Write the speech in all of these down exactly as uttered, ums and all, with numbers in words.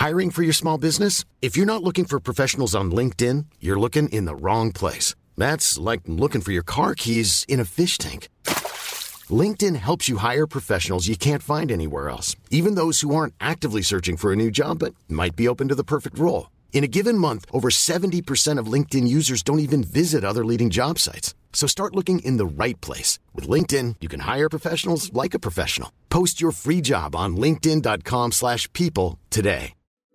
Hiring for your small business? If you're not looking for professionals on LinkedIn, you're looking in the wrong place. That's like looking for your car keys in a fish tank. LinkedIn helps you hire professionals you can't find anywhere else, even those who aren't actively searching for a new job but might be open to the perfect role. In a given month, over seventy percent of LinkedIn users don't even visit other leading job sites. So start looking in the right place. With LinkedIn, you can hire professionals like a professional. Post your free job on linkedin.com slash people today.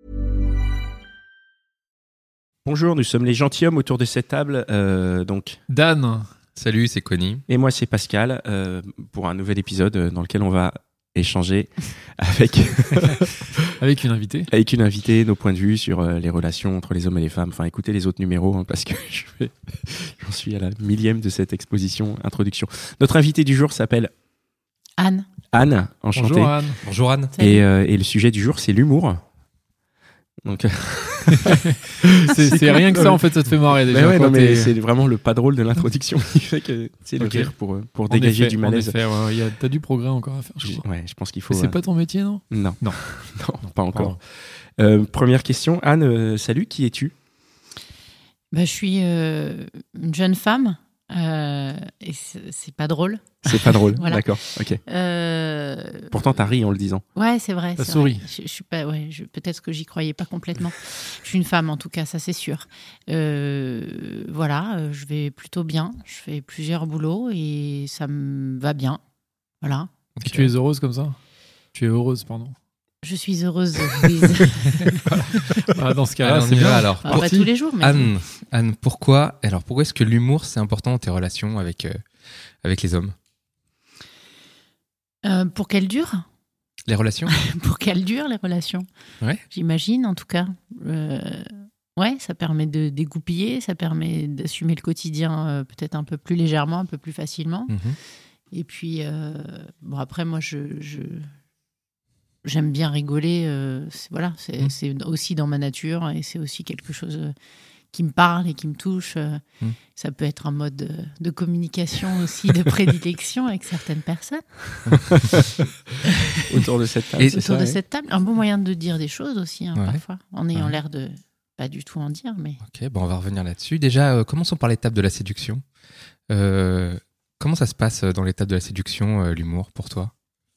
Bonjour, nous sommes les gentilshommes autour de cette table. Euh, donc, Dan, salut, c'est Connie. Et moi, c'est Pascal, euh, pour un nouvel épisode dans lequel on va échanger avec, avec une invitée. Avec une invitée, nos points de vue sur euh, les relations entre les hommes et les femmes. Enfin, écoutez les autres numéros, hein, parce que je vais, j'en suis à la millième de cette exposition, introduction. Notre invitée du jour s'appelle Anne. Anne, enchantée. Bonjour Anne. Bonjour Anne. Et, euh, et le sujet du jour, c'est l'humour. Donc, c'est, c'est rien que ça en fait, ça te fait marrer déjà. Mais ouais, non, mais t'es... c'est vraiment le pas drôle de l'introduction qui fait que c'est le okay. rire pour, pour dégager effet, du malaise. En effet, ouais, y a, t'as du progrès encore à faire, je crois. Ouais, je pense qu'il faut. Mais c'est euh... pas ton métier, non ? Non, non, non, pas encore. Euh, première question, Anne, euh, salut, qui es-tu ? Bah, je suis euh, une jeune femme. Euh, et c'est, c'est pas drôle. C'est pas drôle, voilà. D'accord, ok. Euh... Pourtant, t'as ri en le disant. Ouais, c'est vrai. T'as c'est souri. Vrai. Je, je suis pas, ouais, je, peut-être que j'y croyais pas complètement. Je suis une femme, en tout cas, ça c'est sûr. Euh, voilà, je vais plutôt bien. Je fais plusieurs boulots et ça me va bien. Voilà. Et tu es heureuse comme ça ? Tu es heureuse, pardon. Je suis heureuse, Louise. Ah, dans ce cas-là, on y va alors. Pas tous les jours, mais Anne, Anne, pourquoi alors pourquoi est-ce que l'humour c'est important dans tes relations avec euh, avec les hommes ? euh, Pour qu'elles durent. Les relations ? Pour qu'elles durent les relations. Ouais. J'imagine, en tout cas. Euh, ouais, ça permet de dégoupiller, ça permet d'assumer le quotidien euh, peut-être un peu plus légèrement, un peu plus facilement. Mm-hmm. Et puis, euh, bon après, moi, je, je j'aime bien rigoler. Euh, c'est, voilà, c'est, mm. c'est aussi dans ma nature et c'est aussi quelque chose qui me parle et qui me touche. Euh, mm. Ça peut être un mode de, de communication aussi, de prédilection avec certaines personnes. Autour de cette table, et c'est autour ça, de ouais. cette table, un bon moyen de dire des choses aussi, hein, ouais. parfois, en ayant ouais. l'air de pas du tout en dire. Mais... Ok, bon, on va revenir là-dessus. Déjà, euh, commençons par l'étape de la séduction. Euh, comment ça se passe dans l'étape de la séduction, euh, l'humour, pour toi ?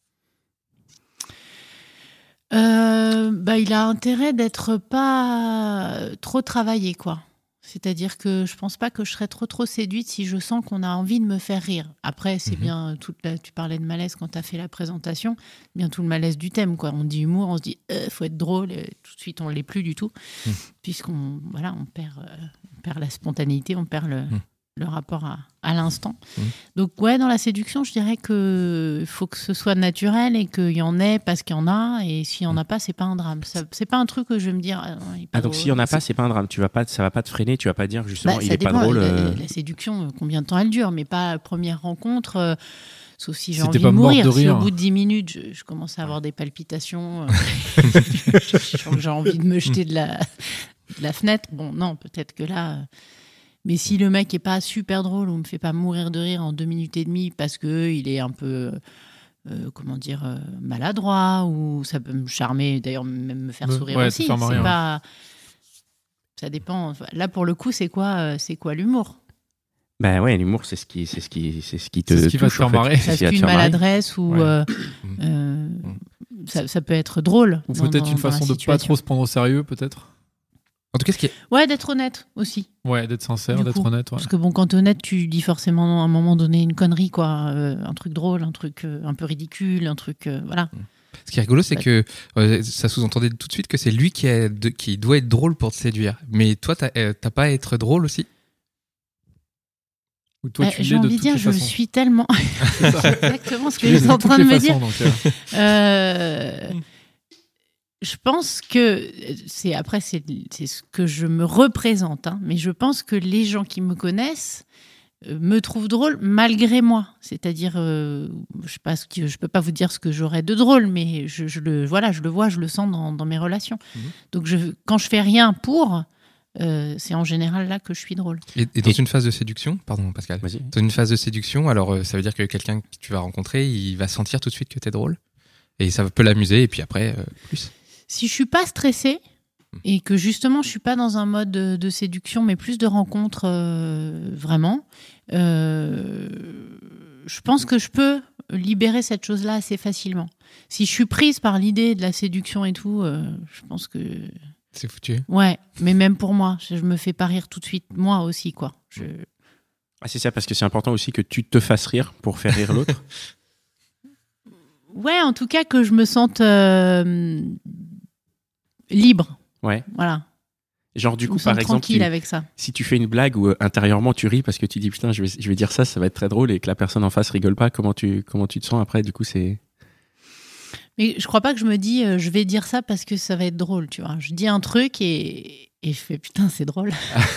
Euh, bah, il a intérêt d'être pas trop travaillé, quoi. C'est-à-dire que je pense pas que je serais trop trop séduite si je sens qu'on a envie de me faire rire. Après, c'est mmh. bien, toute la, tu parlais de malaise quand tu as fait la présentation, bien tout le malaise du thème, quoi. On dit humour, on se dit euh, faut être drôle, et tout de suite on l'est plus du tout, mmh. puisqu'on voilà, on perd, euh, on perd la spontanéité, on perd le, mmh. le rapport à, à l'instant. Mmh. Donc ouais, dans la séduction, je dirais que faut que ce soit naturel et qu'il y en ait parce qu'il y en a, et s'il y en a pas, c'est pas un drame. Ça, c'est pas un truc que je vais me dire. Ah, non, il est pas ah donc drôle. s'il y en a pas, c'est pas un drame. Tu vas pas, ça va pas te freiner. Tu vas pas dire justement bah, il est dépend, pas drôle. La, euh... la séduction, combien de temps elle dure, mais pas la première rencontre. Euh, Sauf si j'ai si envie de mourir. De si au bout de dix minutes, je, je commence à avoir des palpitations, euh, je, j'ai envie de me jeter de la, de la fenêtre. Bon, non, peut-être que là... Euh, mais si le mec est pas super drôle ou me fait pas mourir de rire en deux minutes et demie parce qu'il est un peu, euh, comment dire, euh, maladroit, ou ça peut me charmer, d'ailleurs même me faire sourire ouais, aussi. Faire c'est pas... Ça dépend. Là, pour le coup, c'est quoi, c'est quoi l'humour ? Ben ouais, l'humour, c'est ce qui, c'est ce qui, c'est ce qui te c'est ce qui touche, va te faire marrer. Parce qu'une maladresse ou ouais. euh, euh, ça, ça peut être drôle. Ou dans, peut-être dans, une façon de pas trop se prendre au sérieux, peut-être. En tout cas, ce qui est... Ouais, d'être honnête aussi. Ouais, d'être sincère, du d'être coup. honnête. Ouais. Parce que bon, quand t'es honnête, tu dis forcément à un moment donné une connerie, quoi. Euh, un truc drôle, un truc euh, un peu ridicule, un truc... Euh, voilà. Ce qui est rigolo, c'est ouais. que euh, ça sous-entendait tout de suite que c'est lui qui, a de, qui doit être drôle pour te séduire. Mais toi, t'as, euh, t'as pas à être drôle aussi ? Ou toi, euh, tu j'ai l'es de envie de dire, je façons. le suis tellement... c'est exactement ce que j'étais en train de me façons, dire. Donc, euh... Euh... Je pense que c'est après c'est, c'est ce que je me représente, hein, mais je pense que les gens qui me connaissent euh, me trouvent drôle malgré moi. C'est-à-dire, euh, je sais pas ce que, je peux pas vous dire ce que j'aurais de drôle, mais je, je le voilà, je le vois, je le sens dans, dans mes relations. Mmh. Donc je, quand je fais rien pour, euh, c'est en général là que je suis drôle. Et, et dans et... une phase de séduction, pardon Pascal, Vas-y. Dans une phase de séduction, alors euh, ça veut dire que quelqu'un que tu vas rencontrer, il va sentir tout de suite que t'es drôle, et ça peut l'amuser, et puis après euh, plus. Si je suis pas stressée et que justement je suis pas dans un mode de, de séduction, mais plus de rencontre euh, vraiment, euh, je pense que je peux libérer cette chose-là assez facilement. Si je suis prise par l'idée de la séduction et tout, euh, je pense que... C'est foutu. Ouais, mais même pour moi, je me fais pas rire tout de suite, moi aussi, quoi. Je... Ah, c'est ça, parce que c'est important aussi que tu te fasses rire pour faire rire l'autre. Ouais, en tout cas, que je me sente euh, libre. Ouais. Voilà. Genre, du Je coup, me sens par exemple, tranquille tu- avec ça. si tu fais une blague où euh, intérieurement tu ris parce que tu dis putain, je vais, je vais dire ça, ça va être très drôle et que la personne en face rigole pas, comment tu, comment tu te sens après? Du coup, c'est. Mais je crois pas que je me dis euh, je vais dire ça parce que ça va être drôle, tu vois. Je dis un truc et, et je fais putain, c'est drôle.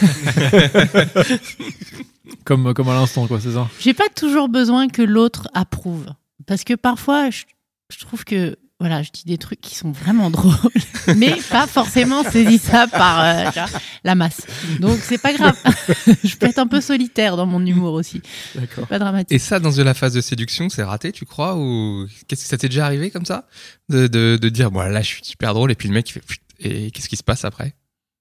Comme, comme à l'instant, quoi, c'est ça. J'ai pas toujours besoin que l'autre approuve. Parce que parfois, je, je trouve que voilà, je dis des trucs qui sont vraiment drôles, mais pas forcément saisissables par euh, tu vois, la masse. Donc c'est pas grave. Je peux être un peu solitaire dans mon humour aussi. D'accord. Pas dramatique. Et ça, dans de la phase de séduction, c'est raté, tu crois? Ou qu'est-ce que ça t'est déjà arrivé comme ça? De, de, de dire, bon, là, je suis super drôle, et puis le mec, il fait, Pfft et qu'est-ce qui se passe après?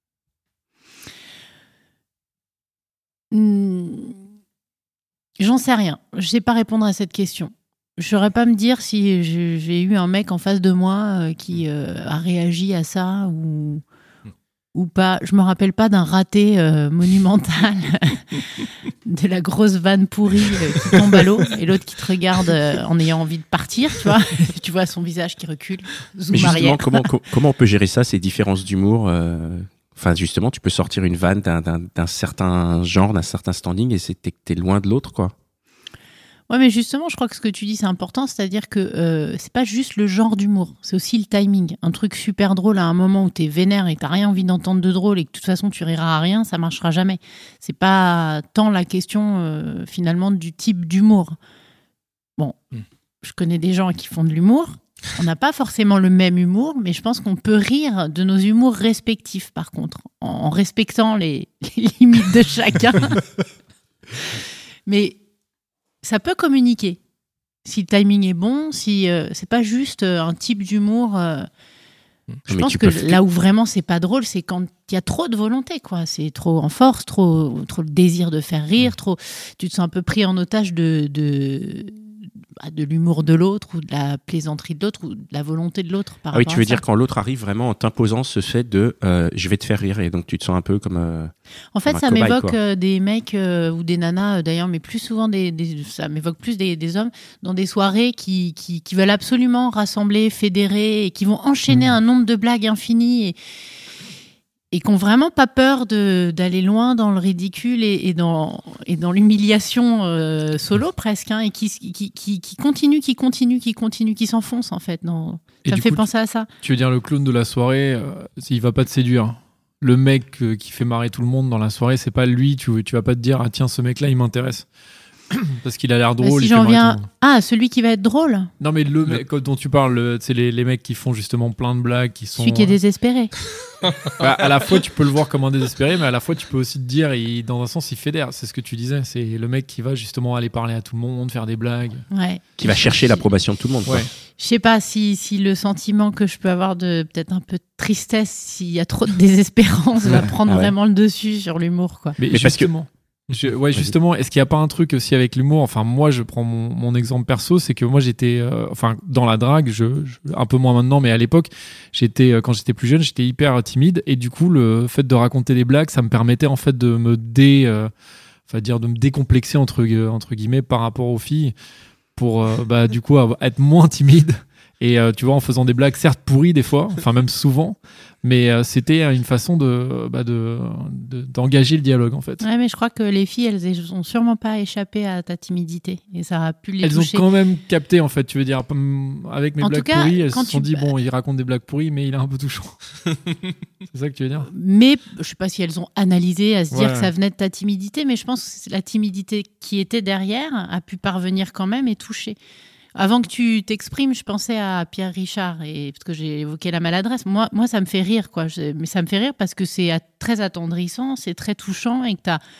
Hmm, J'en sais rien. Je sais pas répondre à cette question. Je saurais pas me dire si je- j'ai eu un mec en face de moi euh, qui euh, a réagi à ça ou ou pas. Je me rappelle pas d'un raté euh, monumental de la grosse vanne pourrie euh, qui tombe à l'eau et l'autre qui te regarde euh, en ayant envie de partir, tu vois. Tu vois son visage qui recule. Zoom Mais justement, arrière. comment, co- comment on peut gérer ça, ces différences d'humour euh, Enfin, justement, tu peux sortir une vanne d'un, d'un, d'un certain genre, d'un certain standing, et c'est t'es, t'es loin de l'autre, quoi. Ouais, mais justement, je crois que ce que tu dis, c'est important, c'est-à-dire que euh, c'est pas juste le genre d'humour, c'est aussi le timing. Un truc super drôle à un moment où t'es vénère et t'as rien envie d'entendre de drôle et que de toute façon tu riras à rien, ça marchera jamais. C'est pas tant la question euh, finalement du type d'humour. Bon, Mm. je connais des gens qui font de l'humour. On n'a pas forcément le même humour, mais je pense qu'on peut rire de nos humours respectifs, par contre, en, en respectant les, les limites de chacun. Mais ça peut communiquer. Si le timing est bon, si euh, c'est pas juste euh, un type d'humour. euh, je Mais pense tu que peux- là où vraiment c'est pas drôle, c'est quand il y a trop de volonté, quoi. C'est trop en force, trop, trop le désir de faire rire, trop. Tu te sens un peu pris en otage de de, bah, de l'humour de l'autre ou de la plaisanterie de l'autre ou de la volonté de l'autre. Par Ah oui, rapport tu veux à ça. dire quand l'autre arrive vraiment en t'imposant ce fait de euh, je vais te faire rire, et donc tu te sens un peu comme. euh, En fait, comme un ça cobaye, m'évoque quoi. euh, des mecs euh, ou des nanas, euh, d'ailleurs, mais plus souvent des, des- ça m'évoque plus des, des hommes dans des soirées qui, qui, qui veulent absolument rassembler, fédérer et qui vont enchaîner Mmh. un nombre de blagues infinies et, et qui n'ont vraiment pas peur de, d'aller loin dans le ridicule et, et dans, et dans l'humiliation euh, solo presque, hein, et qui, qui, qui, qui continue, qui continue, qui continue, qui s'enfonce en fait. Dans... Et Ça me du fait coup, penser à ça. Tu veux dire le clown de la soirée, euh, il va pas te séduire. Le mec euh, qui fait marrer tout le monde dans la soirée, c'est pas lui. Tu, tu vas pas te dire, ah tiens, ce mec-là, il m'intéresse. Parce qu'il a l'air Bah, drôle. si il fait j'en marrer tout viens. le monde. Ah, celui qui va être drôle, Non, mais le Le- mec dont tu parles, le- c'est les, les mecs qui font justement plein de blagues, qui sont. celui qui est euh, désespéré. bah, à la fois, tu peux le voir comme un désespéré, mais à la fois, tu peux aussi te dire, il, dans un sens, il fédère. C'est ce que tu disais. C'est le mec qui va justement aller parler à tout le monde, faire des blagues. Ouais. qui va chercher l'approbation de tout le monde, quoi. Ouais. Je sais pas si, si le sentiment que je peux avoir de peut-être un peu de tristesse, s'il y a trop de désespérance, va prendre Ah ouais. vraiment le dessus sur l'humour, quoi. Mais, Mais parce que- justement, je- ouais, justement, est-ce qu'il n'y a pas un truc aussi avec l'humour? Enfin, moi, je prends mon, mon exemple perso, c'est que moi, j'étais, euh, enfin, dans la drague, je, je- un peu moins maintenant, mais à l'époque, j'étais, euh, quand j'étais plus jeune, j'étais hyper timide, et du coup, le fait de raconter des blagues, ça me permettait en fait de me dé, euh, enfin, dire de me décomplexer entre gu- entre guillemets par rapport aux filles, pour, euh, bah, du coup, avoir- être moins timide. Et euh, tu vois, en faisant des blagues, certes pourries des fois, enfin même souvent, mais euh, c'était une façon de, bah, de, de- d'engager le dialogue en fait. Ouais, mais je crois que les filles, elles ont sûrement pas échappé à ta timidité et ça a pu les Elles ont toucher. quand même capté en fait, tu veux dire, hum, avec mes En blagues tout cas, pourries, elles quand se sont tu- dit bon, il raconte des blagues pourries, mais il est un peu touchant. C'est ça que tu veux dire? Mais je sais pas si elles ont analysé à se dire Ouais. que ça venait de ta timidité, mais je pense que c'est la timidité qui était derrière a pu parvenir quand même et toucher. Avant que tu t'exprimes, je pensais à Pierre Richard, et, parce que j'ai évoqué la maladresse. Moi, moi, ça me fait rire, quoi. Je- mais ça me fait rire parce que c'est à- très attendrissant, c'est très touchant et que tu as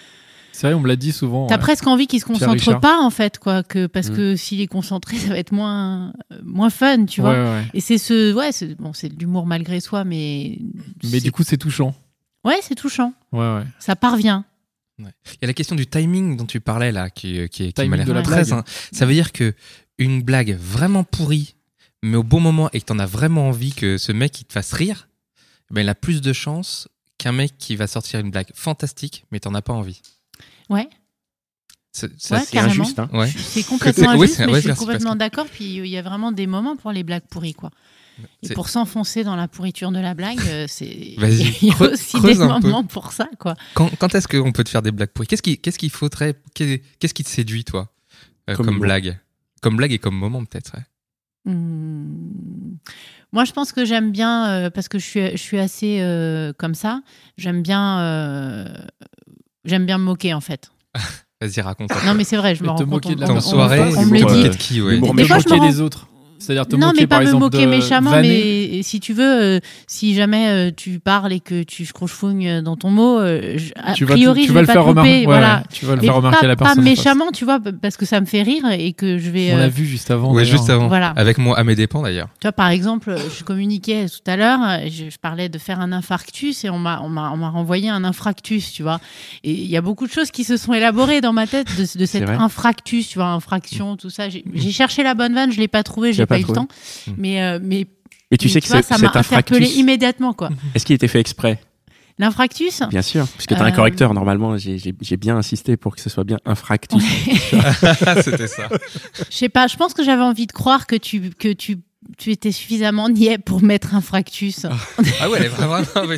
C'est vrai, on me l'a dit souvent. T'as ouais. presque envie qu'il se Pierre concentre Richard. pas, en fait, quoi, que, parce Mm. que s'il est concentré, ça va être moins, euh, moins fun, tu Ouais, vois. ouais. Et c'est ce, ouais, c'est, bon, c'est de l'humour malgré soi, mais. Mais c'est- du coup, c'est touchant. Ouais, c'est touchant. Ouais, ouais. Ça parvient. Il y a la question du timing dont tu parlais là, qui, qui, qui Timing m'a l'air de la très. blague. hein. Ça veut dire que une blague vraiment pourrie, mais au bon moment et que t'en as vraiment envie que ce mec il te fasse rire, ben il a plus de chances qu'un mec qui va sortir une blague fantastique, mais t'en as pas envie. Ouais. C'est, ça, Ouais, c'est carrément. injuste. Hein. Ouais. C'est complètement Oui, injuste, c'est- mais ouais, je suis merci, complètement Pascal. d'accord. Puis il y a vraiment des moments pour les blagues pourries, quoi. Et C'est- pour s'enfoncer dans la pourriture de la blague, euh, c'est. Vas-y, il y a creu- aussi creuse des un peu. moments pour ça, quoi. Quand, quand est-ce qu'on peut te faire des blagues pourries Qu'est-ce qui, qu'est-ce qu'il faudrait qu'est- Qu'est-ce qui te séduit toi euh, Comme comme, mot. blague Comme blague et comme moment peut-être. Ouais. Hmm. Moi, je pense que j'aime bien, euh, parce que je suis, je suis assez euh, comme ça, j'aime bien, euh, j'aime bien me moquer, en fait. Vas-y, raconte. Non, mais c'est vrai, je me Et rends te compte. moquer on- de la on- T'es en on- soirée, on, on me le l'humour, dit. euh, de qui ouais. l'humour Mais Des fois, je me moquer rends- des autres. C'est-à-dire te non, moquer, mais pas par me exemple, moquer de méchamment, vanner. mais si tu veux, euh, si jamais euh, tu parles et que tu scroche-fouignes dans ton mot, euh, je- a Tu vas, priori, tu je vas vais le pas faire te louper, remarquer. Ouais, voilà. ouais, tu vas le Mais faire remarquer pas, à la pas personne. en face. méchamment, tu vois, parce que ça me fait rire et que je vais. On euh, l'a vu juste avant. Ouais, d'ailleurs. juste avant. Voilà. Avec moi à mes dépens d'ailleurs. Tu vois, par exemple, je communiquais tout à l'heure, je, je parlais de faire un infarctus et on m'a, on m'a, on m'a renvoyé un infractus, tu vois. Et il y a beaucoup de choses qui se sont élaborées dans ma tête de, de cet vrai. infractus, tu vois, infraction, tout ça. J'ai, j'ai cherché la bonne vanne, je l'ai pas trouvée, Tu j'ai l'as pas, pas eu le trouvé. temps. Mais, euh, mais, Mais tu mais sais que vois, ce- ça m'a cet interpellé infractus, immédiatement, quoi. est-ce qu'il était fait exprès? L'infractus, Bien sûr, puisque tu as un Euh, correcteur, normalement, j'ai j'ai- j'ai bien insisté pour que ce soit bien infractus. C'était ça. je sais pas, je pense que j'avais envie de croire que tu, que tu, tu étais suffisamment niais pour mettre infractus. Ah ouais, elle est vraiment. mais-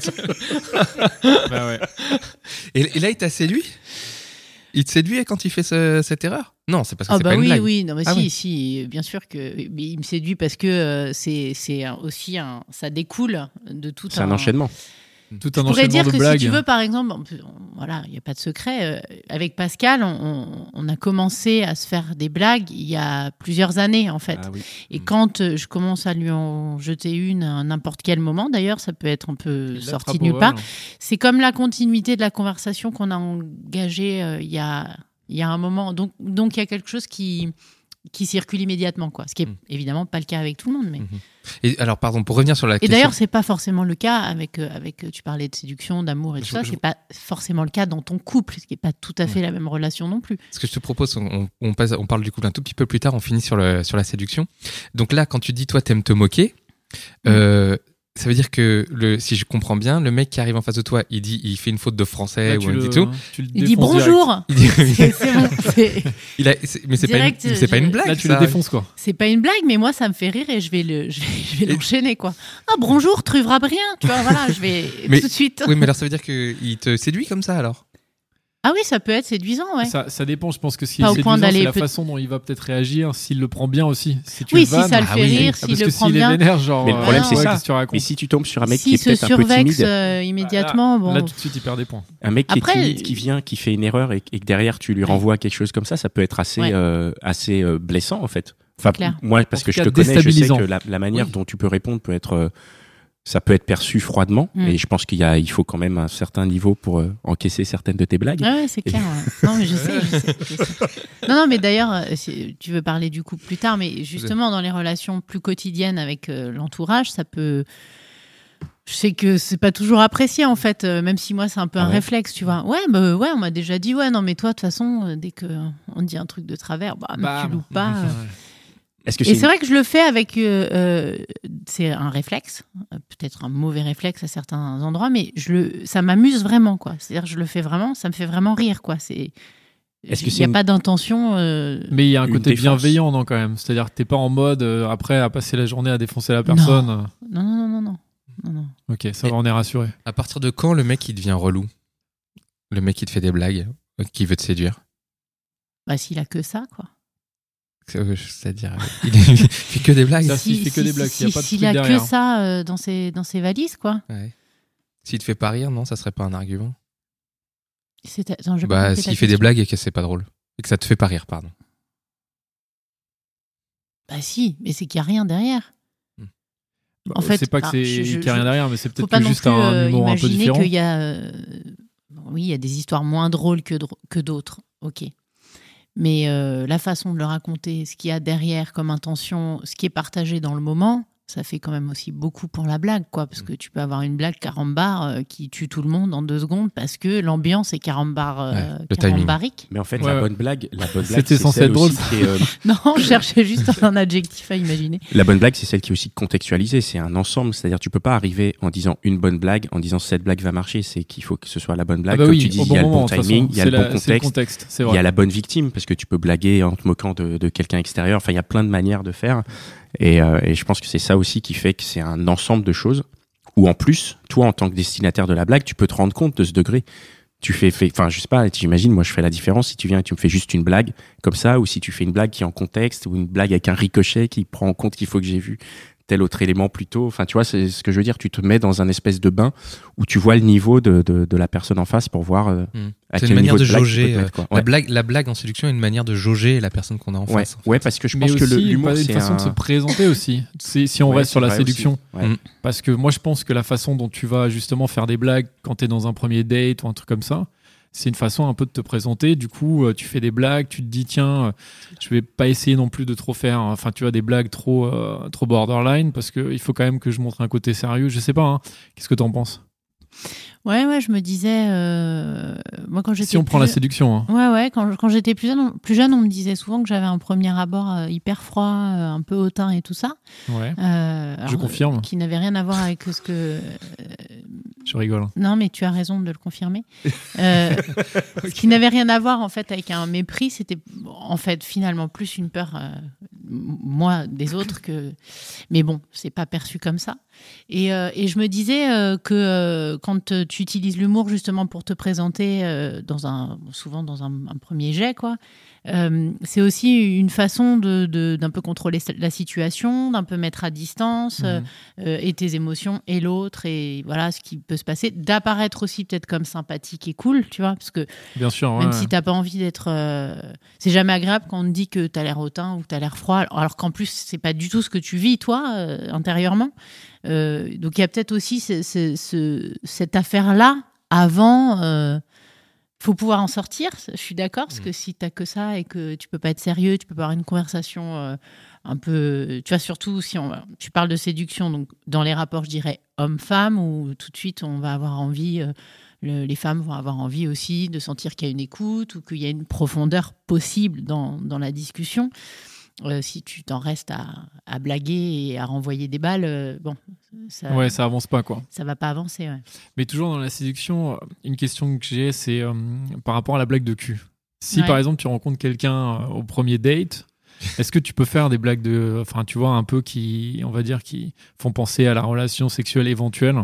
Bah ouais. Et, et là, il t'a séduit Il te séduit quand il fait ce- cette erreur Non, c'est parce que Ah c'est bah pas une oui, blague. oui, non, mais Ah si, oui. si, bien sûr que mais il me séduit parce que euh, c'est, c'est un- aussi un, ça découle de tout C'est un enchaînement. Tout Je un pourrais enchaînement dire de que blagues. si tu veux, par exemple, on peut- on- voilà, il n'y a pas de secret. euh, avec Pascal, on, on- on a commencé à se faire des blagues il y a plusieurs années, en fait. Ah oui. Et quand euh, je commence à lui en jeter une à n'importe quel moment, d'ailleurs, ça peut être un peu Il sorti l'attrape de au nulle part. vol. C'est comme la continuité de la conversation qu'on a engagée euh, il y a, il y a un moment. Donc, donc il y a quelque chose qui, qui circule immédiatement, quoi. Ce qui est Mm. évidemment pas le cas avec tout le monde. Mais... Mm. Et alors, pardon, pour revenir sur la Et question. d'ailleurs, c'est pas forcément le cas avec, euh, avec. euh, Tu parlais de séduction, d'amour et tout Je- ça. je- C'est pas forcément le cas dans ton couple, ce qui est pas tout à fait la même relation non plus. Ce que je te propose, on, on, passe, on parle du couple un tout petit peu plus tard, on finit sur, le, sur la séduction. Donc là, quand tu dis, toi, t'aimes te moquer, euh, ça veut dire que, le, si je comprends bien, le mec qui arrive en face de toi, il dit, il fait une faute de français Là, ou tu un le- dit tout. tu le Il dit défonces direct. bonjour. Il dit, C'est c'est bon. C'est- il a, c'est- mais c'est pas, une, Direct, mais c'est pas je- une blague. Là, tu ça. le défonces, quoi. C'est pas une blague, mais moi, ça me fait rire et je vais le, je vais, je vais Et- l'enchaîner, quoi. Ah bonjour, Truvra Brien. Tu vois, voilà, je vais Mais- tout de suite. Oui, mais alors ça veut dire qu'il te séduit comme ça alors Ah oui, ça peut être séduisant, ouais. Ça, ça dépend, je pense que ce qui Pas est au point séduisant, d'aller c'est la peut- façon dont il va peut-être réagir, s'il le prend bien aussi. Si tu Oui, le si vannes, ça le ah fait oui. rire, ah, s'il parce le que prend s'il est bien. vénère, genre. Mais le problème, euh, c'est ouais, ça. qu'est-ce que tu racontes Mais si tu tombes sur un mec qui S'il est se peut-être un peu survexe timide, euh, immédiatement, bon. Là, tout de suite, il perd des points. un mec qui Après, est timide, qui vient, qui fait une erreur et, et que derrière tu lui renvoies quelque chose comme ça, ça peut être assez, Ouais. euh, assez euh, blessant en fait. Enfin, clair. moi, parce En que tout je cas, te connais, je sais déstabilisant. que la, la manière Oui. dont tu peux répondre peut être, euh, ça peut être perçu froidement. Mm. Et je pense qu'il y a, il faut quand même un certain niveau pour euh, encaisser certaines de tes blagues. Ouais, ouais, c'est clair. ouais. Non, mais je sais, je sais, je sais. Non, non, mais d'ailleurs, euh, si tu veux parler du couple plus tard, mais justement, dans les relations plus quotidiennes avec euh, l'entourage, ça peut. Je sais que c'est pas toujours apprécié, en fait, euh, même si moi, c'est un peu Ah un ouais réflexe, tu vois. Ouais, bah, ouais, on m'a déjà dit, ouais, non, mais toi, de toute façon, euh, dès qu'on dit un truc de travers, bah, mais Bam. tu loupes pas. euh. Est-ce que Et c'est c'est vrai que je le fais avec. euh, euh, c'est un réflexe, euh, peut-être un mauvais réflexe à certains endroits, mais je le, ça m'amuse vraiment, quoi. C'est-à-dire, je le fais vraiment, ça me fait vraiment rire, quoi. C'est. Est-ce que Il c'est n'y a une- pas d'intention. euh, Mais il y a un Une côté défense. bienveillant, non, quand même. C'est-à-dire que t'es pas en mode, euh, après, à passer la journée à défoncer la personne. Non, non, non, non, non. non, non. Ok, ça va, on est rassuré. À partir de quand le mec il devient relou Le mec qui te fait des blagues, euh, qui veut te séduire Bah, s'il a que ça, quoi. Euh, C'est-à-dire, euh, il il fait que des blagues Ça, s'il fait que des blagues, s'il y a pas de s'il truc a derrière. que ça euh, dans, ses, dans ses valises, quoi. Ouais. S'il te fait pas rire, non, ça serait pas un argument. C'est- Attends, j'ai pas Bah, compris ta s'il fait des question. blagues et que c'est pas drôle. Et que ça te fait pas rire, pardon. Bah, si, mais c'est qu'il n'y a rien derrière. Bah, En fait, c'est pas que ah, c'est je- je- qu'il y a rien derrière, mais c'est Faut peut-être pas que non juste plus un euh, humour un peu imaginer différent. qu'il y a. euh, bon, oui, il y a des histoires moins drôles que, dr- que d'autres, ok. Mais euh, la façon de le raconter, ce qu'il y a derrière comme intention, ce qui est partagé dans le moment, ça fait quand même aussi beaucoup pour la blague, quoi. Parce que tu peux avoir une blague carambar euh, qui tue tout le monde en deux secondes parce que l'ambiance est carambar, euh, Ouais, carambarique. Mais en fait, Ouais, la ouais. bonne blague, la bonne blague, C'était c'est censé celle être drôle, aussi qui est, euh, Non, je cherchais juste un adjectif à imaginer. la bonne blague, c'est celle qui est aussi contextualisée. C'est un ensemble. C'est-à-dire, tu peux pas arriver en disant une bonne blague, en disant cette blague va marcher. C'est qu'il faut que ce soit la bonne blague. Ah bah Comme oui, tu dis, au il bon y a le moment, bon de toute timing, façon. il y a C'est le la- bon c'est le contexte. contexte, c'est Il y vrai. a la bonne victime parce que tu peux blaguer en te moquant de, de quelqu'un extérieur. Enfin, il y a plein de manières de faire. Et, euh, et je pense que c'est ça aussi qui fait que c'est un ensemble de choses où en plus, toi, en tant que destinataire de la blague, tu peux te rendre compte de ce degré. Tu fais, fais, enfin, je sais pas, j'imagine, moi, je fais la différence si tu viens et tu me fais juste une blague comme ça, ou si tu fais une blague qui est en contexte, ou une blague avec un ricochet qui prend en compte qu'il faut que j'ai vu tel autre élément plus tôt. Enfin, tu vois, c'est ce que je veux dire. Tu te mets dans un espèce de bain où tu vois le niveau de, de, de la personne en face pour voir euh, Hmm. à C'est quel une manière niveau de de blague tu peux jauger. te euh, mettre, quoi. la, Ouais. blague, la blague en séduction est une manière de jauger la personne qu'on a en Ouais. face. ouais, parce que je Mais pense que le- aussi, l'humour, une c'est façon un... de se présenter aussi. C'est- si on Ouais, reste sur c'est la vrai séduction. aussi. Ouais. Mm. Parce que moi, je pense que la façon dont tu vas justement faire des blagues quand tu es dans un premier date ou un truc comme ça, c'est une façon un peu de te présenter. Du coup, euh, tu fais des blagues, tu te dis, tiens, euh, je vais pas essayer non plus de trop faire, hein, enfin, tu vois, des blagues trop, euh, trop borderline parce qu'il faut quand même que je montre un côté sérieux. Je sais pas, hein. Qu'est-ce que tu en penses? Ouais, ouais, je me disais, euh, moi quand j'étais Si on prend la plus- séduction, hein. Ouais, ouais, quand, quand j'étais plus jeune, on, plus jeune, on me disait souvent que j'avais un premier abord euh, hyper froid, euh, un peu hautain et tout ça. Ouais, Euh, je alors, confirme. Qui n'avait rien à voir avec ce que. euh, Je rigole. Non, mais tu as raison de le confirmer. Euh, Ce qui n'avait rien à voir en fait avec un mépris, c'était en fait finalement plus une peur, euh, moi, des autres que. Mais bon, c'est pas perçu comme ça. Et, euh, et je me disais euh, que euh, quand euh, tu utilises l'humour justement pour te présenter euh, dans un, souvent dans un, un premier jet, quoi, euh, c'est aussi une façon de, de- d'un peu contrôler la situation, d'un peu mettre à distance euh, Mhm. euh, et tes émotions et l'autre et voilà ce qui peut se passer, d'apparaître aussi peut-être comme sympathique et cool, tu vois, parce que Bien sûr, ouais, même ouais. si t'as pas envie d'être, euh, c'est jamais agréable quand on te dit que t'as l'air hautain ou que t'as l'air froid, alors qu'en plus c'est pas du tout ce que tu vis toi euh, intérieurement. Euh, donc il y a peut-être aussi ce- ce- ce- cette affaire-là avant. Euh, faut pouvoir en sortir, je suis d'accord, parce que si t'as que ça et que tu peux pas être sérieux, tu peux pas avoir une conversation euh, un peu, tu vois, surtout si on, tu parles de séduction, donc dans les rapports, je dirais homme-femme, où tout de suite on va avoir envie, euh, le- les femmes vont avoir envie aussi de sentir qu'il y a une écoute ou qu'il y a une profondeur possible dans, dans la discussion. Euh, si tu t'en restes à, à blaguer et à renvoyer des balles, euh, bon, ça, Ouais, ça avance pas, quoi. ça va pas avancer. Ouais. Mais toujours dans la séduction, une question que j'ai, c'est euh, par rapport à la blague de cul. Si Ouais. par exemple tu rencontres quelqu'un euh, au premier date, est-ce que tu peux faire des blagues de, enfin tu vois, un peu qui, on va dire, qui font penser à la relation sexuelle éventuelle?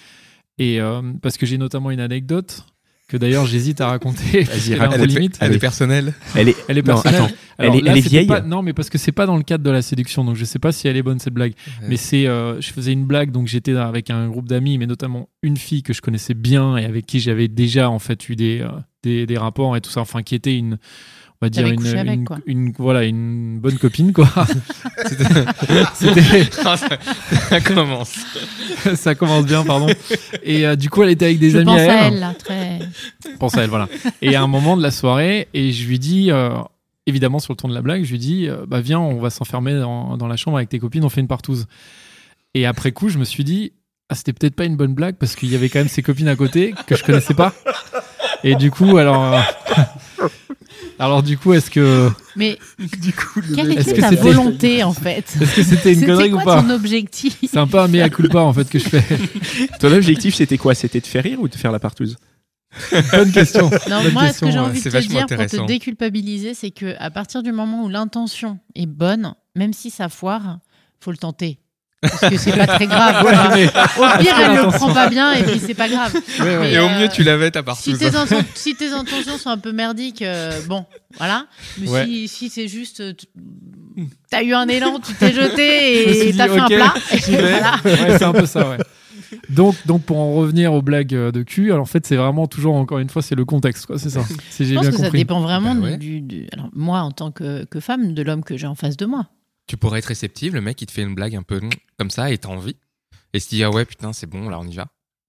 Et euh, parce que j'ai notamment une anecdote que d'ailleurs j'hésite à raconter. parce qu'elle est un peu Elle est, limite. elle est personnelle. Elle est, Elle est non, personnelle. attends, Alors elle est, là, elle est c'était vieille. pas- non, mais parce que c'est pas dans le cadre de la séduction, donc je sais pas si elle est bonne cette blague. Ouais. Mais c'est, euh, je faisais une blague, donc j'étais avec un groupe d'amis, mais notamment une fille que je connaissais bien et avec qui j'avais déjà en fait eu des, euh, des, des rapports et tout ça, enfin qui était une, on va dire T'avais une, couché avec, une, quoi. une- voilà, une bonne copine quoi. C'était- C'était, ça, ça commence. ça commence bien, pardon. Et euh, du coup, elle était avec des Je amis pense à à elle. elle, là, très. Pense à elle, voilà. Et à un moment de la soirée, et je lui dis, euh, évidemment sur le ton de la blague, je lui dis, euh, bah viens, on va s'enfermer dans, dans la chambre avec tes copines, on fait une partouze. Et après coup, je me suis dit, ah, c'était peut-être pas une bonne blague parce qu'il y avait quand même ses copines à côté que je connaissais pas. Et du coup, alors, euh, alors du coup, est-ce que, Mais du coup, le quelle mec- est-ce était que ta c'était, volonté en fait? est-ce que c'était une C'était connerie ou quoi pas ton objectif? C'est un peu un mea culpa en fait que je fais. Ton objectif, c'était quoi? C'était de faire rire ou de faire la partouze? Bonne question. Non, Bonne moi, question, ce que j'ai ouais. envie C'est de te vachement dire pour te intéressant. déculpabiliser, c'est que à partir du moment où l'intention est bonne, même si ça foire, faut le tenter. Parce que c'est pas très grave. Ouais, quoi. mais- Au pire, elle le l'intention. prend pas bien et puis c'est pas grave. Ouais, ouais. Mais, Et au euh, mieux, tu l'avais ta Si partouze. tes, inten- si tes intentions sont un peu merdiques, euh, bon, voilà. Mais Ouais. si, si c'est juste, euh, tu- t'as eu un élan, tu t'es Je me jeté suis et dit, t'as fait ok, un plat. j'y vais. Voilà. Ouais, c'est un peu ça, ouais. Donc, donc, pour en revenir aux blagues euh, de cul, alors en fait, c'est vraiment toujours, encore une fois, c'est le contexte, quoi, c'est ça. Si j'ai Je pense bien que ça compris. dépend vraiment Bah ouais. du, du- alors, moi, en tant que, que femme, de l'homme que j'ai en face de moi. Tu pourrais être réceptive, le mec il te fait une blague un peu comme ça et t'as envie. Et se dit ah ouais putain c'est bon là on y va.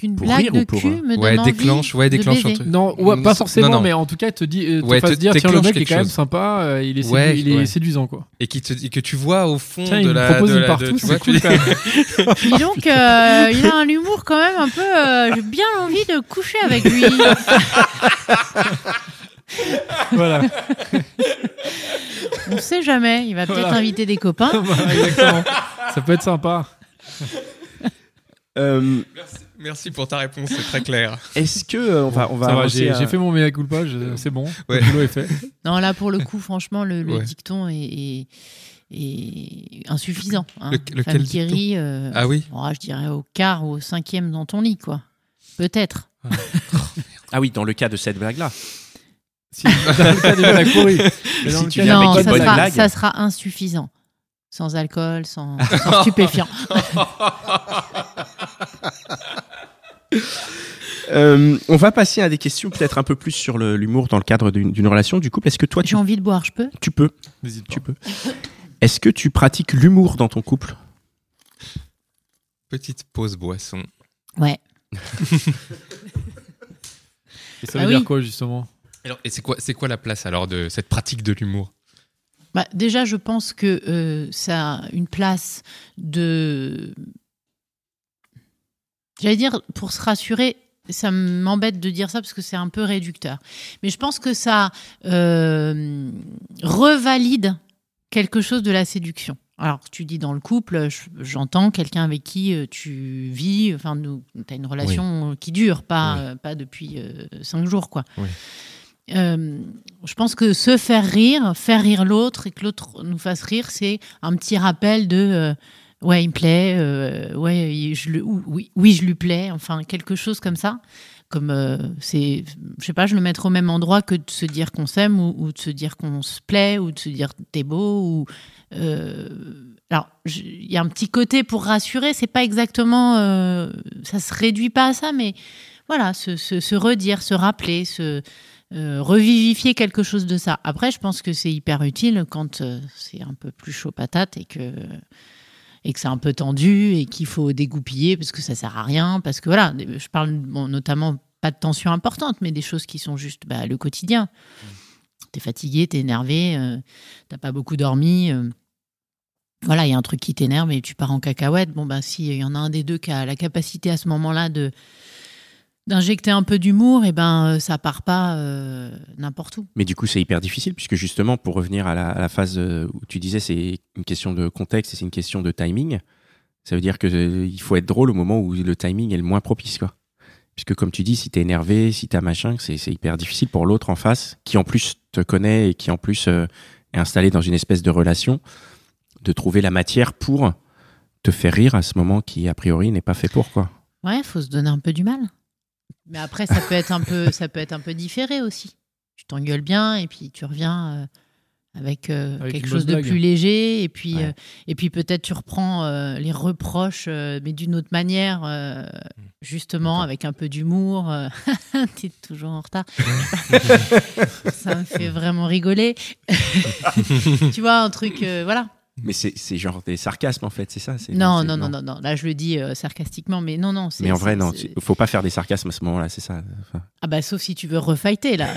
qu'une Pour blague rire de ou pour, cul euh, me Ouais, donne déclenche, envie ouais, de déclenche un baiser. truc. Non, ouais, pas forcément, Non, non. mais en tout cas, te, dit, euh, te Ouais, fasse te- dire, tiens, le déclenche mec est quelque quand même chose. sympa, euh, il est, sédu- Ouais, il est ouais. séduisant, quoi. Et, qui te, et que tu vois au fond Tiens, de il me la. propose de une la- partout, de- tu c'est vois, cool tu- quand même. Dis donc, euh, il a un humour quand même un peu. euh, J'ai bien envie de coucher avec lui. Voilà. On sait jamais. Il va peut-être Voilà. inviter des copains. Voilà, exactement. Ça peut être sympa. Euh, Merci, merci pour ta réponse, c'est très clair. Est-ce que euh, on va on va Ça va, avancer j'ai à- j'ai fait mon mea culpa, je- c'est bon, Ouais. le boulot est fait. Non, là, pour le coup, franchement, le, le Ouais. dicton est, est- est insuffisant. Hein. Le- Une lequel femme qui dicton rit, euh, Ah oui. oh, je dirais au quart ou au cinquième dans ton lit, quoi. Peut-être. Ah oui, dans le cas de cette blague-là. Si, dans le cas de la pourrie. Mais dans Si le tu cas viens de- avec Non, une ça bonne sera, blague. ça sera insuffisant. Sans alcool, sans, sans stupéfiant. Euh, on va passer à des questions peut-être un peu plus sur le- l'humour dans le cadre d'une d'une relation du couple. Est-ce que toi tu, J'ai envie de boire, je peux? tu peux N'hésite pas. tu peux Est-ce que tu pratiques l'humour dans ton couple? Petite pause boisson. Ouais. Et ça Ah veut oui. dire quoi, justement? Alors, et c'est quoi, c'est quoi la place alors de cette pratique de l'humour? Bah, déjà, je pense que euh, ça a une place de. J'allais dire, pour se rassurer, ça m'embête de dire ça parce que c'est un peu réducteur. Mais je pense que ça euh, revalide quelque chose de la séduction. Alors, tu dis dans le couple, je- j'entends quelqu'un avec qui euh, tu vis, enfin, tu as une relation qui dure, pas, Oui. euh, pas depuis euh, cinq jours, quoi. Oui. Euh, je pense que se faire rire, faire rire l'autre et que l'autre nous fasse rire, c'est un petit rappel de euh, ouais, il me plaît, euh, ouais, il- je le, ou- oui, oui, je lui plais, enfin quelque chose comme ça. Comme euh, c'est, je sais pas, je le mettrais au même endroit que de se dire qu'on s'aime ou, ou de se dire qu'on se plaît ou de se dire t'es beau ou euh, alors je- il y a un petit côté pour rassurer, c'est pas exactement, euh, ça se réduit pas à ça, mais voilà, se, se, se redire, se rappeler, se euh, revivifier quelque chose de ça. Après, je pense que c'est hyper utile quand euh, c'est un peu plus chaud patate et que et que c'est un peu tendu et qu'il faut dégoupiller parce que ça sert à rien, parce que voilà, je parle bon, notamment pas de tension importante, mais des choses qui sont juste bah, le quotidien. T'es fatigué, t'es énervé, euh, t'as pas beaucoup dormi. euh, voilà, il y a un truc qui t'énerve et tu pars en cacahuète. Bon, bah, si il y en a un des deux qui a la capacité à ce moment-là de d'injecter un peu d'humour, et ben euh, ça part pas euh, n'importe où. Mais du coup, c'est hyper difficile puisque justement, pour revenir à la, à la phase euh, où tu disais c'est une question de contexte et c'est une question de timing, ça veut dire que euh, il faut être drôle au moment où le timing est le moins propice, quoi. Puisque comme tu dis, si t'es énervé, si t'as machin, c'est c'est hyper difficile pour l'autre en face, qui en plus te connaît et qui en plus euh, est installé dans une espèce de relation, de trouver la matière pour te faire rire à ce moment qui a priori n'est pas fait pour, quoi. Ouais, faut se donner un peu du mal. Mais après, ça peut être un peu, ça peut être un peu différé aussi. Tu t'engueules bien et puis tu reviens euh, avec, euh, Avec quelque une chose bonne de blague. plus léger et puis Ouais. euh, et puis peut-être tu reprends euh, les reproches, euh, mais d'une autre manière, euh, justement D'accord. avec un peu d'humour. euh, T'es toujours en retard. Ça me fait vraiment rigoler. Tu vois un truc, euh, voilà. Mais c'est c'est genre des sarcasmes en fait, c'est ça c'est- Non, c'est- non, non, non, non. Là, je le dis euh, sarcastiquement, mais non, non. c'est- Mais en vrai, c'est- non, c'est- il faut pas faire des sarcasmes à ce moment-là, c'est ça. Enfin, Ah bah sauf si tu veux refighter là.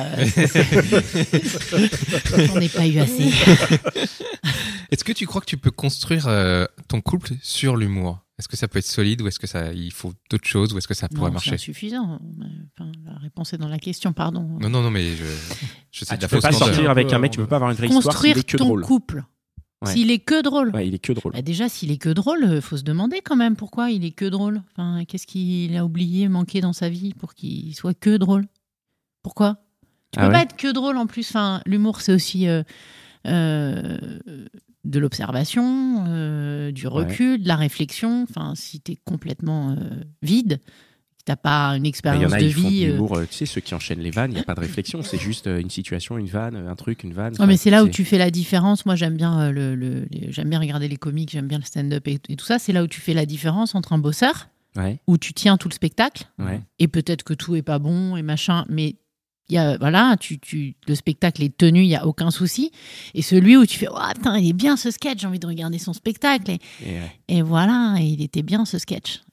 On n'est pas eu assez. Est-ce que tu crois que tu peux construire euh, ton couple sur l'humour? Est-ce que ça peut être solide ou est-ce que ça, il faut d'autres choses ou est-ce que ça pourrait Non, c'est marcher? insuffisant. Enfin, la réponse est dans la question, pardon. Non, non, non, mais je, je sais ah, de tu la peux fausse pas candeur. sortir Un avec peu, un mec, un tu peu. peux pas avoir une vraie histoire s'il Construire est que ton drôle. couple. Ouais. S'il est que drôle. Ouais, il est que drôle. Bah déjà, s'il est que drôle, euh, faut se demander quand même pourquoi il est que drôle. Enfin, qu'est-ce qu'il a oublié, manqué dans sa vie pour qu'il soit que drôle? Pourquoi? Tu Ah peux ouais pas être que drôle en plus. Enfin, l'humour, c'est aussi euh, euh, de l'observation, euh, du recul, de la réflexion. Enfin, si t'es complètement euh, vide, que t'as pas une Bah, Il y expérience en a, de ils font de vie. euh, l'humour, euh, tu sais, ceux qui enchaînent les vannes, il n'y a pas de réflexion, c'est juste euh, une situation, une vanne, un truc, une vanne. Non, mais Enfin, c'est là où tu fais la différence. Moi, j'aime bien, euh, le, le- les- j'aime bien regarder les comiques, j'aime bien le stand-up et, et tout ça. C'est là où tu fais la différence entre un bosseur, Ouais, où tu tiens tout le spectacle, ouais. et peut-être que tout est pas bon et machin, mais il y a, voilà, tu, tu, le spectacle est tenu, il y a aucun souci. Et celui où tu fais, oh, putain, il est bien ce sketch, j'ai envie de regarder son spectacle. Et, Et, ouais. et voilà, et il était bien ce sketch.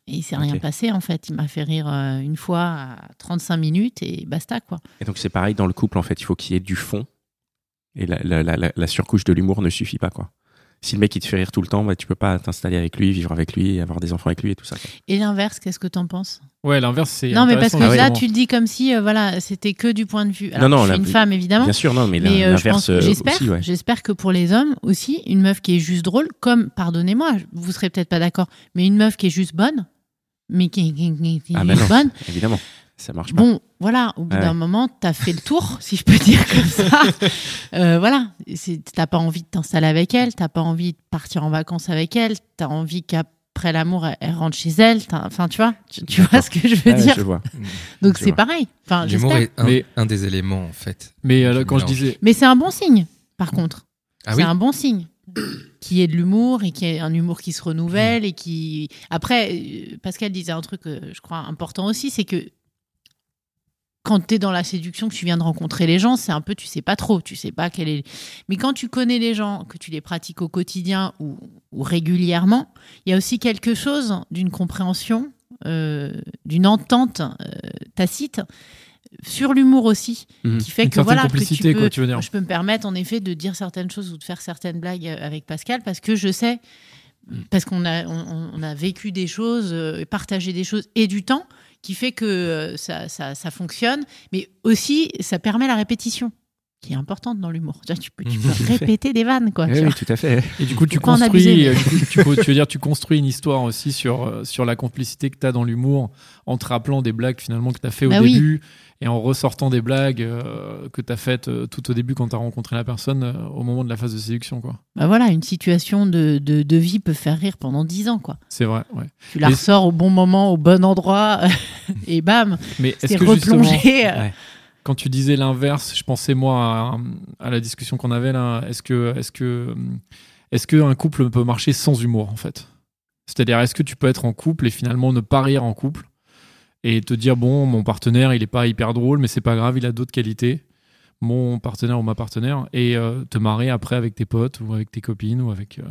Et il s'est Ok. rien passé, en fait. Il m'a fait rire euh, une fois à trente-cinq minutes et basta, quoi. Et donc c'est pareil dans le couple, en fait, il faut qu'il y ait du fond. Et la, la, la, la- la surcouche de l'humour ne suffit pas, quoi. Si le mec il te fait rire tout le temps, bah, tu peux pas t'installer avec lui, vivre avec lui, avoir des enfants avec lui et tout ça, quoi. Et l'inverse, qu'est-ce que t'en penses? Ouais, l'inverse, c'est. Non, mais parce intéressant, que là, justement. tu le dis comme si, euh, voilà, c'était que du point de vue. Alors, Non, non, je suis la- une femme, évidemment. Bien sûr, non, mais, Mais euh, je l'inverse pense, euh, j'espère, aussi, ouais. j'espère que pour les hommes aussi, une meuf qui est juste drôle, comme, pardonnez-moi, vous serez peut-être pas d'accord, mais une meuf qui est juste bonne, mais qui, qui- qui- qui est Ah bah juste non, bonne, évidemment, ça marche pas. bon, voilà, au bout Ouais. d'un moment, t'as fait le tour, si je peux dire comme ça. Euh, voilà, C'est- t'as pas envie de t'installer avec elle, t'as pas envie de partir en vacances avec elle, t'as envie qu'après l'amour, elle, elle rentre chez elle. t'as- Enfin, tu vois, tu, tu vois ce que je veux Ouais, dire. je vois. Donc je c'est vois. pareil. Enfin, L'humour j'espère. est un, Mais- un des éléments, en fait. Mais euh, qui quand je mélange. disais. Mais c'est un bon signe, par contre. Ah c'est oui un bon signe. Qu'il y ait de l'humour et qu'il y ait un humour qui se renouvelle et qui. Après, euh, Pascal disait un truc, euh, je crois, important aussi, c'est que quand tu es dans la séduction, que tu viens de rencontrer les gens, c'est un peu, tu sais pas trop, tu sais pas quel est. Mais quand tu connais les gens, que tu les pratiques au quotidien ou, ou régulièrement, il y a aussi quelque chose d'une compréhension, euh, d'une entente euh, tacite sur l'humour aussi, Mhm. qui fait Une que certaine voilà, que complicité, tu peux, quoi, tu veux dire. je peux me permettre en effet de dire certaines choses ou de faire certaines blagues avec Pascal parce que je sais, parce qu'on a, on, on a vécu des choses, euh, partagé des choses et du temps qui fait que euh, ça, ça, ça fonctionne, mais aussi ça permet la répétition qui est importante dans l'humour. Tu, vois, tu peux, tu peux répéter des vannes, quoi. tu Oui, vois. oui, tout à fait. Et du coup, tu Faut pas en construis, abuser, mais- euh, du coup, tu, co- tu veux dire, tu construis une histoire aussi sur, euh, sur la complicité que tu as dans l'humour en te rappelant des blagues finalement que tu as fait au Bah oui. début et en ressortant des blagues euh, que tu as faites euh, tout au début quand tu as rencontré la personne euh, au moment de la phase de séduction, quoi. Bah voilà, une situation de, de, de vie peut faire rire pendant dix ans, quoi. C'est vrai, ouais. Tu la Mais- ressors au bon moment, au bon endroit, et bam, Mais est-ce c'est que justement, replongé. euh, Ouais. quand tu disais l'inverse, je pensais moi à, à la discussion qu'on avait là. Est-ce que, est-ce que, est-ce qu'un couple peut marcher sans humour en fait? C'est-à-dire, est-ce que tu peux être en couple et finalement ne pas rire en couple et te dire bon, mon partenaire, il est pas hyper drôle, mais c'est pas grave, il a d'autres qualités. Mon partenaire ou ma partenaire et euh, te marrer après avec tes potes ou avec tes copines ou avec. euh,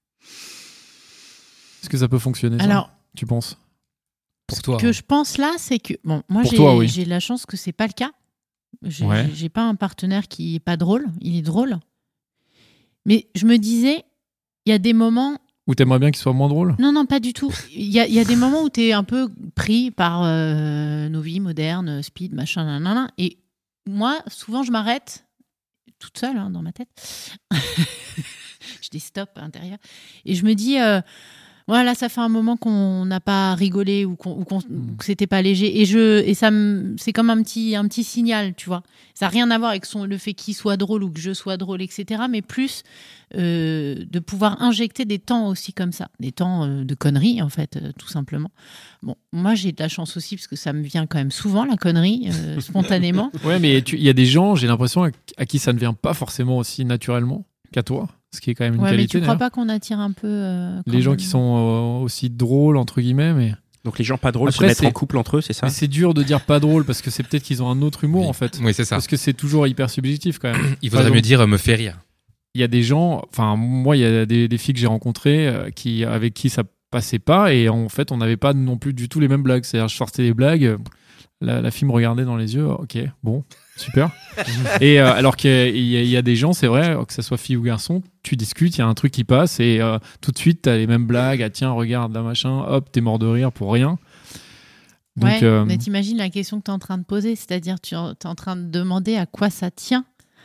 Est-ce que ça peut fonctionner ça, Alors, tu penses? Pour toi. Ce que hein. je pense là, c'est que bon, moi Pour j'ai toi, oui. j'ai la chance que c'est pas le cas. J'ai Ouais. j'ai pas un partenaire qui est pas drôle, il est drôle. Mais je me disais, il y a des moments. Ou t'aimerais bien qu'il soit moins drôle? Non, non, pas du tout. Il y a, il y a des moments où tu es un peu pris par euh, nos vies modernes, speed, machin, nanana. Et moi, souvent, je m'arrête toute seule hein, dans ma tête. Je dis stop à l'intérieur. Et je me dis, euh, voilà, ça fait un moment qu'on n'a pas rigolé ou, qu'on, ou qu'on- ou que c'était pas léger. Et, je, et ça me, c'est comme un petit, un petit signal, tu vois. Ça n'a rien à voir avec son, le fait qu'il soit drôle ou que je sois drôle, et cetera. Mais plus euh, de pouvoir injecter des temps aussi comme ça. Des temps euh, de conneries, en fait, euh, tout simplement. Bon, moi, j'ai de la chance aussi parce que ça me vient quand même souvent, la connerie, euh, spontanément. Ouais, mais tu- il y a des gens, j'ai l'impression, à, à qui ça ne vient pas forcément aussi naturellement qu'à toi, ce qui est quand même une Ouais, mais qualité. tu crois d'ailleurs. pas qu'on attire un peu euh, quand Les gens même qui sont euh, aussi drôles, entre guillemets, mais, Donc les gens pas drôles Après, se mettre c'est- en couple entre eux, c'est ça? mais c'est dur de dire pas drôle parce que c'est peut-être qu'ils ont un autre humour Oui. en fait. Oui, c'est ça. Parce que c'est toujours hyper subjectif quand même. Il Par vaudrait mieux exemple, dire euh, me fait rire. Il y a des gens, enfin, moi, il y a des, des filles que j'ai rencontrées euh, qui, avec qui ça passait pas et en fait, on n'avait pas non plus du tout les mêmes blagues. C'est-à-dire, je sortais des blagues, euh, la, la fille me regardait dans les yeux, ok, bon, super. Et euh, alors qu'il y a, il y a- il y a des gens, c'est vrai, que ce soit fille ou garçon, tu discutes, il y a un truc qui passe et euh, tout de suite, tu as les mêmes blagues. Ah tiens, regarde, là, machin, hop, t'es mort de rire pour rien. Donc, ouais, euh, mais t'imagines la question que tu es en train de poser, c'est-à-dire tu es en train de demander à quoi ça tient,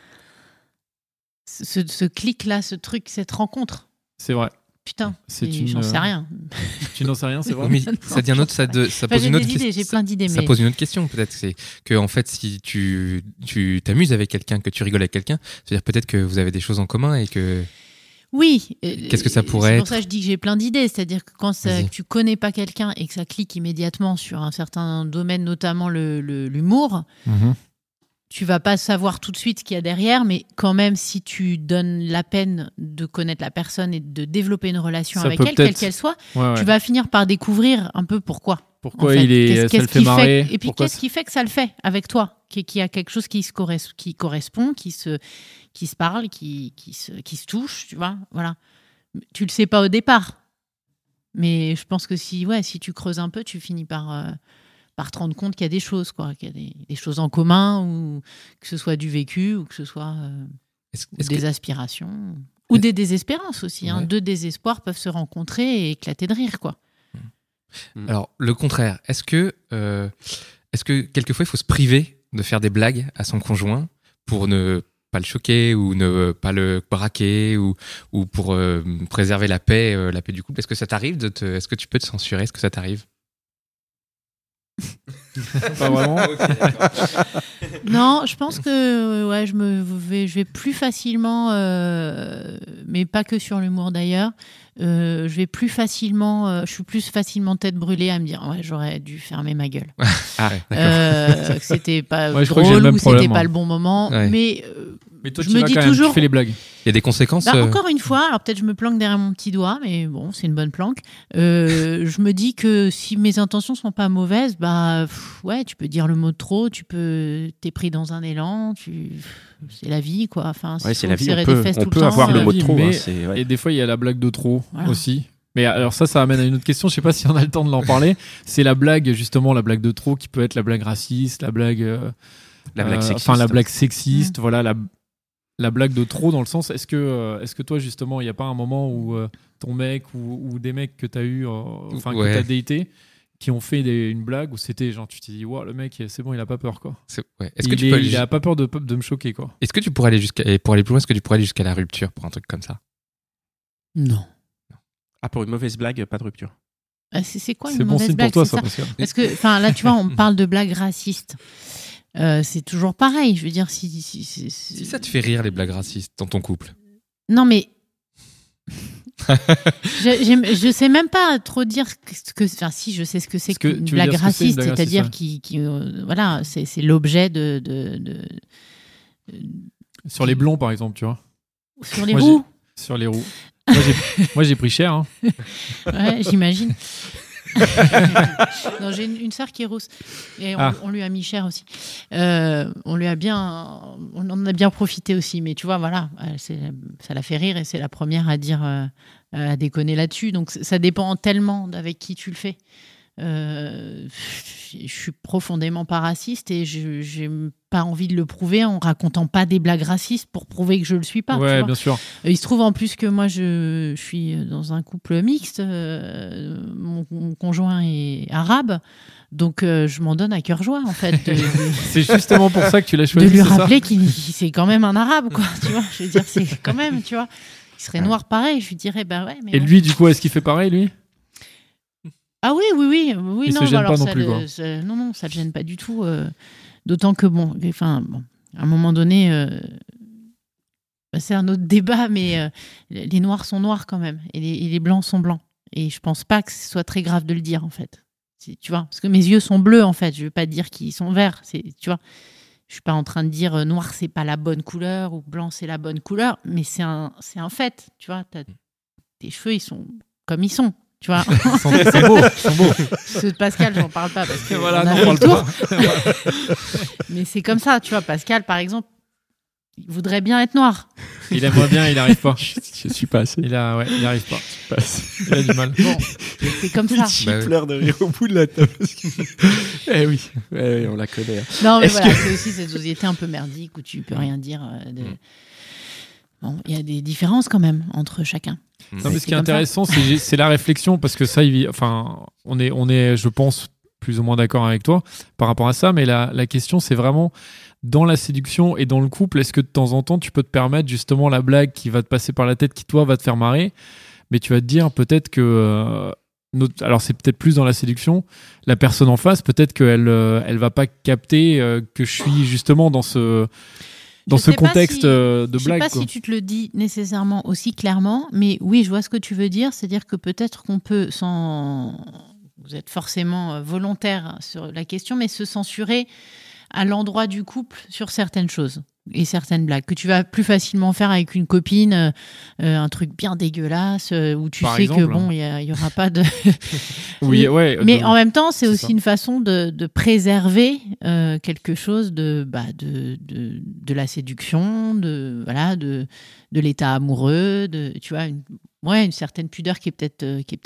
ce, ce clic-là, ce truc, cette rencontre. c'est vrai. Putain, C'est et une, j'en sais euh, rien. Tu n'en sais rien, c'est vrai. Mais Non, ça, dit un j'en autre, ça, sais de- ça Enfin, pose j'ai une autre des idées, question. j'ai plein d'idées, Ça mais pose une autre question, peut-être. C'est que, en fait, si tu tu t'amuses avec quelqu'un, que tu rigoles avec quelqu'un, c'est-à-dire peut-être que vous avez des choses en commun et que. oui. euh, Qu'est-ce que ça pourrait C'est être pour ça que je dis que j'ai plein d'idées, c'est-à-dire que quand ça- Vas-y. que tu connais pas quelqu'un et que ça clique immédiatement sur un certain domaine, notamment le- le- l'humour, Mhm. tu vas pas savoir tout de suite ce qu'il y a derrière, mais quand même, si tu donnes la peine de connaître la personne et de développer une relation Ça avec peut elle, quelle peut-être- qu'elle soit, Ouais, ouais. tu vas finir par découvrir un peu pourquoi. Pourquoi en fait. il est, Qu'est-ce- ça qu'est-ce le fait qui marrer? Et puis, Pourquoi qu'est-ce qui fait que ça le fait avec toi? Qu'il qu'il y a quelque chose qui, se corres- qui correspond, qui se, qui se parle, qui, qui, se, qui se touche, tu vois. Voilà. Tu le sais pas au départ. Mais je pense que si, ouais, si tu creuses un peu, tu finis par, euh, par te rendre compte qu'il y a des choses, quoi, qu'il y a des, des choses en commun, ou que ce soit du vécu, ou que ce soit euh, Est-ce, ou est-ce des que... aspirations, ou des désespérances aussi. Hein. Ouais. Deux désespoirs peuvent se rencontrer et éclater de rire, quoi. Alors, le contraire, est-ce que, euh, est-ce que quelquefois il faut se priver de faire des blagues à son conjoint pour ne pas le choquer ou ne pas le braquer ou, ou pour euh, préserver la paix, euh, la paix du couple? Est-ce que ça t'arrive de te, est-ce que tu peux te censurer? Est-ce que ça t'arrive? Pas vraiment. Non, je pense que ouais, je, me vais, je vais plus facilement, euh, mais pas que sur l'humour d'ailleurs, euh, je vais plus facilement, euh, je suis plus facilement tête brûlée à me dire ouais, j'aurais dû fermer ma gueule. Ah ouais, d'accord. Euh, que c'était pas Ouais, je crois que j'ai le drôle même ou problème, c'était moi. pas le bon moment. Ouais. Mais euh, Mais toi, Je tu me vas dis quand même, toujours- tu fais les blagues. Il y a des conséquences. bah, euh, encore une fois, alors peut-être je me planque derrière mon petit doigt, mais bon, c'est une bonne planque. Euh, je me dis que si mes intentions sont pas mauvaises, bah pff, ouais, tu peux dire le mot de trop, tu peux, t'es pris dans un élan, tu, c'est la vie, quoi. Enfin, Ouais, s'il c'est faut la vie. serrer On peut, des fesses on tout peut le temps, avoir c'est le la mot de vie, trop. mais- hein, c'est- ouais. Et des fois, il y a la blague de trop Voilà. aussi. Mais alors ça, ça amène à une autre question. Je sais pas si on a le temps de l'en parler. C'est la blague, justement, la blague de trop qui peut être la blague raciste, la blague, euh, La blague euh, sexiste. enfin la blague sexiste. Mm. Voilà, la, la blague de trop dans le sens. Est-ce que, euh, est-ce que toi, justement, il n'y a pas un moment où euh, ton mec ou, ou des mecs que tu as eu, euh, enfin Ouais. que tu as daté, qui ont fait des- une blague où c'était genre, tu t'es dit, wow, le mec, c'est bon, il a pas peur, quoi. c'est- ouais. Est-ce il que tu est- peux aller il a jus- pas peur de, de me choquer, quoi. est-ce que tu pourrais aller jusqu'à, et pour aller plus loin, est-ce que tu pourrais aller jusqu'à la rupture pour un truc comme ça? Non. Ah, pour une mauvaise blague, pas de rupture. Ah, c'est, c'est quoi une C'est bon mauvaise signe blague, pour toi, c'est ça, Pascal. Parce que, enfin, là, tu vois, on parle de blagues racistes. Euh, c'est toujours pareil. Je veux dire, si, si, si- si- Si ça te fait rire les blagues racistes dans ton couple. Non, mais. je, j'aime- je sais même pas trop dire ce que. Enfin, si, je sais ce que c'est Ce que- qu'une tu veux dire blague ce que c'est, une raciste, blague c'est-à-dire raciste, qui, qui, euh, voilà, c'est, c'est l'objet de, de, de- Sur les blonds, par exemple, tu vois. sur les Moi, roues. Sur les roues. Moi, j'ai, moi, j'ai pris cher. Hein. Ouais, j'imagine. Non, j'ai une, une sœur qui est rousse et on, Ah. on lui a mis cher aussi. Euh, on lui a bien, on en a bien profité aussi. Mais tu vois, voilà, euh, c'est, ça la fait rire et c'est la première à dire, euh, à déconner là-dessus. Donc c- ça dépend tellement d'avec qui tu le fais. Euh, je suis profondément pas raciste et je j'ai pas envie de le prouver en racontant pas des blagues racistes pour prouver que je le suis pas. tu ouais, vois. bien sûr. Euh, Il se trouve en plus que moi, je, je suis dans un couple mixte. euh, mon, mon conjoint est arabe. Donc, euh, je m'en donne à cœur joie, en fait, de, de- C'est justement pour ça que tu l'as de choisi. lui c'est ça rappeler qu'il c'est quand même un arabe, quoi. Tu vois, je veux dire, c'est quand même, tu vois. Il serait noir pareil, je lui dirais, bah ouais. Mais Et bon. lui, du coup, est-ce qu'il fait pareil, lui? Ah oui, oui, oui. oui Il non, se gêne bah alors, pas non ça plus, le- quoi. ça- non, non, ça ne le gêne pas du tout. euh, D'autant que, bon, enfin, bon, à un moment donné, euh, bah, c'est un autre débat, mais euh, les noirs sont noirs quand même, et les, et les blancs sont blancs. Et je pense pas que ce soit très grave de le dire, en fait. C'est- Tu vois, parce que mes yeux sont bleus, en fait. Je veux pas dire qu'ils sont verts. C'est, tu vois, je suis pas en train de dire euh, noir, c'est pas la bonne couleur, ou blanc, c'est la bonne couleur, mais c'est un, c'est un fait. Tu vois, t'as- tes cheveux, ils sont comme ils sont. Tu vois. Ils sont, ils sont beaux. Ils sont beaux. Ceux de Pascal, j'en parle pas parce que Voilà, on a non, fait on le parle tour. Mais c'est comme ça, tu vois. Pascal, par exemple, il voudrait bien être noir. Il aimerait bien, il n'arrive pas. Je suis pas assez. Il a, ouais, il n'arrive pas. Il a du mal. Bon, c'est comme ça. Bah oui. pleure de rire au bout de la table. eh oui, ouais, ouais, on la connaît. hein. Non, mais Est-ce voilà, que- c'est aussi cette société un peu merdique où tu peux rien dire. euh, de... Bon, il y a des différences quand même entre chacun. Non, C'est- mais ce c'est qui est comme ça. intéressant, c'est, c'est la réflexion, parce que ça, il- enfin, on est, on est, je pense, plus ou moins d'accord avec toi par rapport à ça, mais la, la question, c'est vraiment dans la séduction et dans le couple, est-ce que de temps en temps, tu peux te permettre justement la blague qui va te passer par la tête, qui toi va te faire marrer, mais tu vas te dire peut-être que, euh, notre- alors c'est peut-être plus dans la séduction, la personne en face, peut-être qu'elle, euh, elle va pas capter euh, que je suis justement dans ce, dans Je ce sais pas contexte si- euh, de Je sais blague. pas quoi. si tu te le dis nécessairement aussi clairement, mais oui, je vois ce que tu veux dire. C'est-à-dire que peut-être qu'on peut, sans... Vous êtes forcément euh, volontaire sur la question, mais se censurer à l'endroit du couple sur certaines choses et certaines blagues que tu vas plus facilement faire avec une copine, euh, euh, un truc bien dégueulasse euh, où tu Par sais exemple. que bon, il y, y aura pas de. Oui, ouais. Mais de- en même temps, c'est c'est aussi ça. une façon de, de préserver euh, quelque chose de, bah, de, de, de la séduction, de, voilà, de, de l'état amoureux, de, tu vois, une, ouais, une certaine pudeur qui est peut-être, euh, qui est peut-être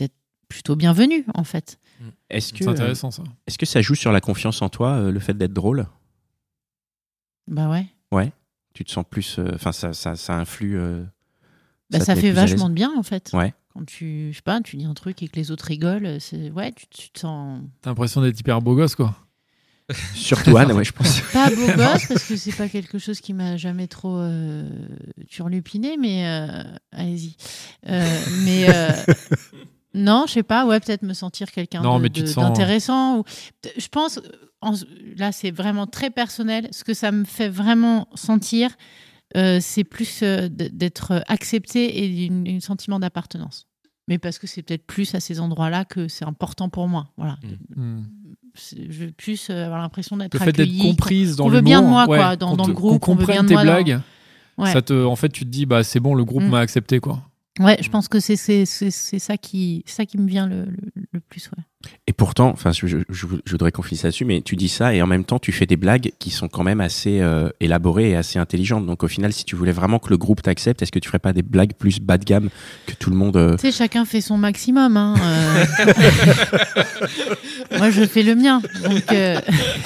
plutôt bienvenu en fait. Est-ce que, C'est intéressant ça. est-ce que ça joue sur la confiance en toi, euh, le fait d'être drôle? Bah ouais. Ouais. Tu te sens plus. Enfin, ça, ça, ça influe. euh, Bah, te ça met fait plus à l'aise? vachement de bien en fait. Ouais. Quand tu, je sais pas, tu dis un truc et que les autres rigolent, c'est ouais, tu, tu te sens T'as l'impression d'être hyper beau gosse, quoi. Surtout Anne, ouais, je pense. pas beau gosse parce que c'est pas quelque chose qui m'a jamais trop euh, turlupiné, mais euh, allez-y. Euh, mais euh, non, je sais pas, ouais, peut-être me sentir quelqu'un Non, de- mais tu te de- sens- d'intéressant. Ou... Je pense, en- là, c'est vraiment très personnel. Ce que ça me fait vraiment sentir, euh, c'est plus euh, d- d'être accepté et un sentiment d'appartenance. Mais parce que c'est peut-être plus à ces endroits-là que c'est important pour moi. Voilà. Hmm. C'est- Je veux plus euh, avoir l'impression d'être Le fait d'être accueillie, comprise dans qu'on le veut bien de moi, quoi, dans- qu'on dans te- le groupe, qu'on on veut bien comprenne de tes moi dans- blagues. Ouais. Ça te, en fait, tu te dis, bah c'est bon, le groupe Mm. m'a accepté, quoi. Ouais, je pense que c'est c'est c'est c'est ça qui ça qui me vient le, le, le plus. Ouais. Et pourtant, enfin, je, je, je voudrais qu'on finisse là-dessus, mais tu dis ça et en même temps, tu fais des blagues qui sont quand même assez euh, élaborées et assez intelligentes. Donc, au final, si tu voulais vraiment que le groupe t'accepte, est-ce que tu ferais pas des blagues plus bas de gamme que tout le monde euh... Tu sais, chacun fait son maximum. Hein, euh. Moi, je fais le mien. Donc, euh...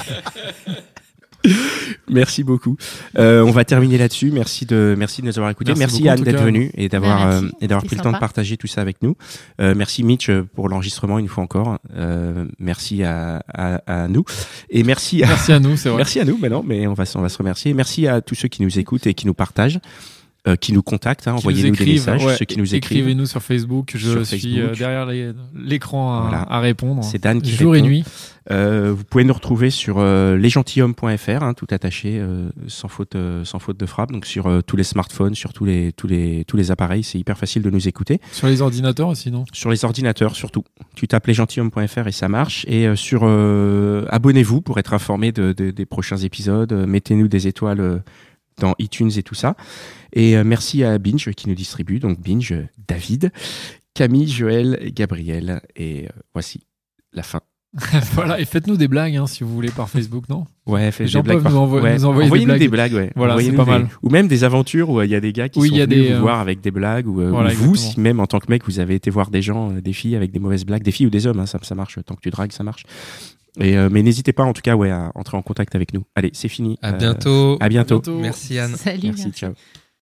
Merci beaucoup. Euh, on va terminer là-dessus. Merci de, merci de nous avoir écoutés. Merci Merci, beaucoup, en Anne tout d'être cas. venue et d'avoir Ben, merci. euh, et d'avoir C'était pris le temps de sympa. partager tout ça avec nous. Euh, merci Mitch pour l'enregistrement une fois encore. Euh, merci à, à, à nous et merci à, Merci à nous, c'est vrai. merci à nous. Mais non, mais on va, s- on va se remercier. Merci à tous ceux qui nous écoutent et qui nous partagent, euh, qui nous contactent. Hein, Qui envoyez-nous nous des écrivent, messages. ouais, Ceux qui nous écrivent. Écrivez-nous sur Facebook. Je Sur suis Facebook. euh, derrière les- l'écran à, Voilà. à répondre. C'est Dan qui Jour et répond. nuit. Euh, vous pouvez nous retrouver sur euh, lesgentilhommes point f r, hein, tout attaché, euh, sans faute, euh, sans faute de frappe. Donc sur euh, tous les smartphones, sur tous les, tous les, tous les appareils, c'est hyper facile de nous écouter. Sur les ordinateurs aussi, non? Sur les ordinateurs surtout. Tu tapes lesgentilhommes point f r et ça marche. Et euh, sur euh, abonnez-vous pour être informé de, de- des prochains épisodes. Euh, Mettez-nous des étoiles euh, dans iTunes et tout ça. Et euh, merci à Binge qui nous distribue. Donc Binge, euh, David, Camille, Joël, Gabriel. Et euh, voici la fin. Voilà, et faites-nous des blagues hein, si vous voulez par Facebook, non? Ouais, faites Les gens des blagues peuvent par- nous envo- ouais. nous envoyer des Envoyez-nous blagues. des blagues, ouais. Voilà, Envoyez-nous c'est pas des- mal. Ou même des aventures où il y a des gars qui Oui, sont il y a venus des, vous euh, voir avec des blagues, ou, euh, Voilà, ou vous, exactement. si même en tant que mec, vous avez été voir des gens, euh, des filles avec des mauvaises blagues, des filles ou des hommes, hein, ça, ça marche. Tant que tu dragues, ça marche. Et, euh, mais n'hésitez pas, en tout cas, ouais, à entrer en contact avec nous. Allez, c'est fini. À Euh, bientôt. À bientôt. bientôt. Merci Anne. salut. Merci, merci. ciao.